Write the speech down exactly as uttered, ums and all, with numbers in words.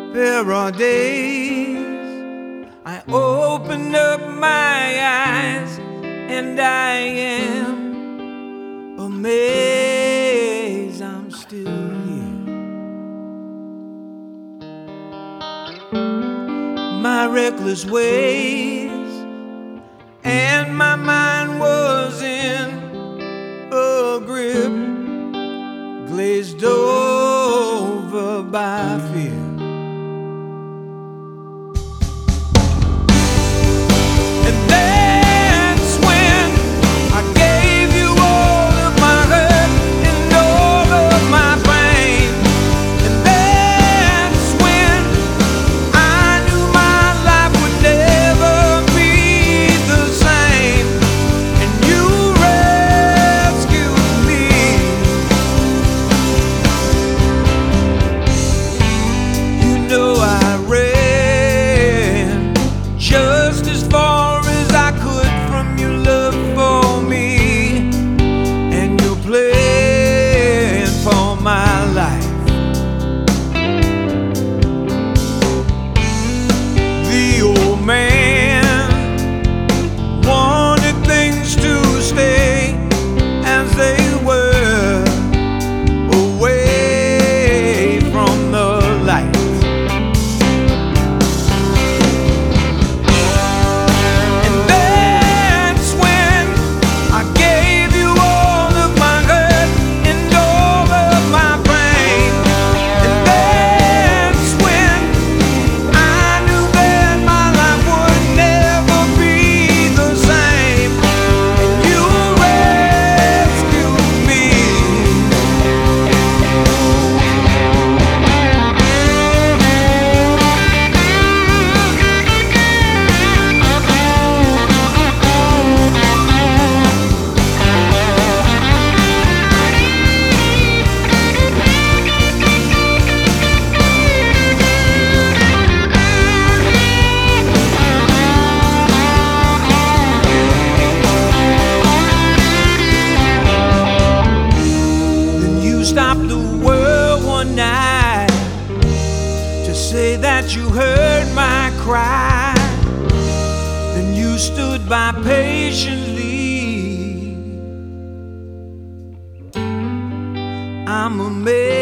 There are days I open up my eyes and I am amazed I'm still here. My reckless ways and my mind was in a grip, glazed over by fear. Stopped the world one night to say that you heard my cry. Then you stood by patiently. I'm amazed